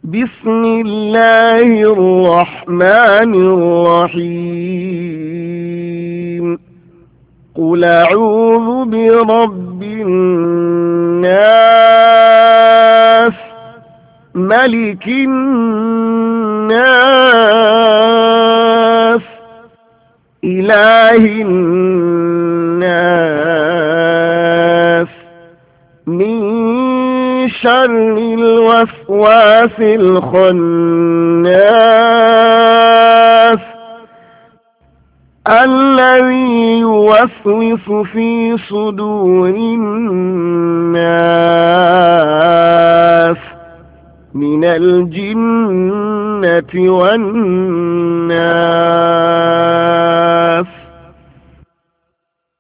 بسم الله الرحمن الرحيم قل أعوذ برب الناس ملك الناس إله الناس من شر الوسواس الخناس الذي يوسوس في صدور الناس من الجنة والناس